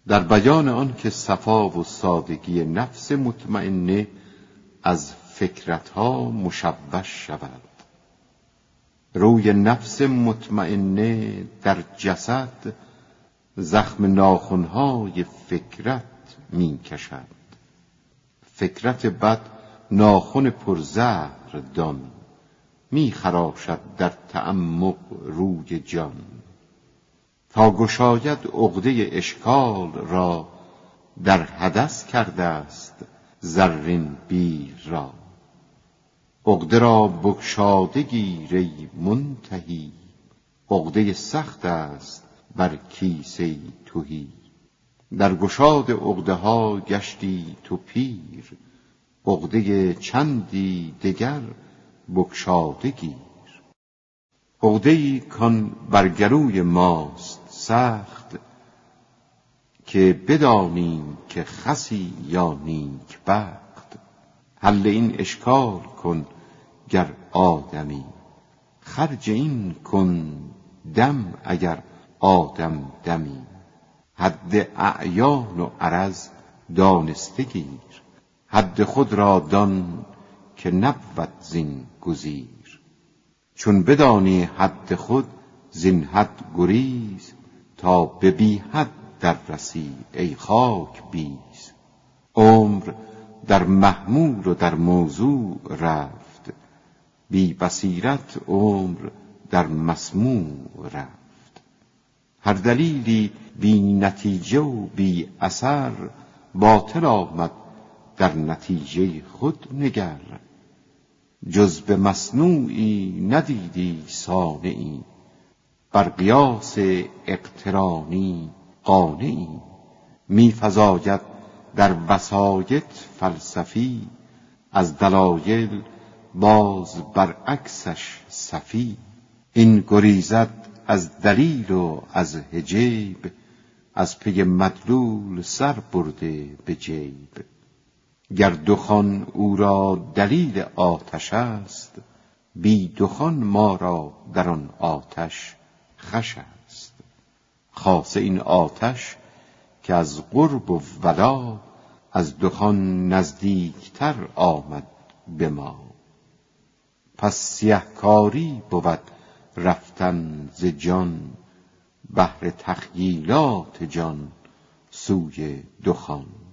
در بیان آن که صفا و سادگی نفس مطمئنه از فکرتها مشوش شود. روی نفس مطمئنه در جسد زخم ناخنهای فکرت می کشد. فکرت بد ناخن پرزهر دان، می خراشد در تعمق روی جان. تا گشاید عقده اشکال را، در حدث کرده است زرین بیل را. عقده را بگشاده گیر ای منتهی، عقده سخت است بر کیسه تهی. در گشاد عقده ها گشتی تو پیر، عقده چندی دگر بگشاده گیر. عقده‌ای کان بر گلوی ماست سخت، که بدانیم که خسی یا نیک بخت. حل این اشکال کن گر آدمی، خرج این کن دم اگر آدم دمی. حد اعیان و عرض دانسته گیر، حد خود را دان که نبود زین گزیر. چون بدانی حد خود زین حد گریز، تا به بی حد در رسی ای خاک بیز. عمر در محمول و در موضوع رفت، بی بصیرت عمر در مسموع رفت. هر دلیلی بی نتیجه و بی اثر، باطل آمد در نتیجه خود نگر. جز به مصنوعی ندیدی صانعی، بر قیاس اقترانی قانعی. می فزاید در وسایط فلسفی، از دلایل باز برعکسش سفی. این گریزد از دلیل و از حجیب، از پی مدلول سر برده به جیب. گر دخان او را دلیل آتش است، بی دخان ما را در آن آتش خوش است. خاصه این آتش که از قرب و ولا، از دخان نزدیکتر آمد به ما. پس سیهکاری بود رفتن ز جان، بهر تخییلات جان سوی دخان.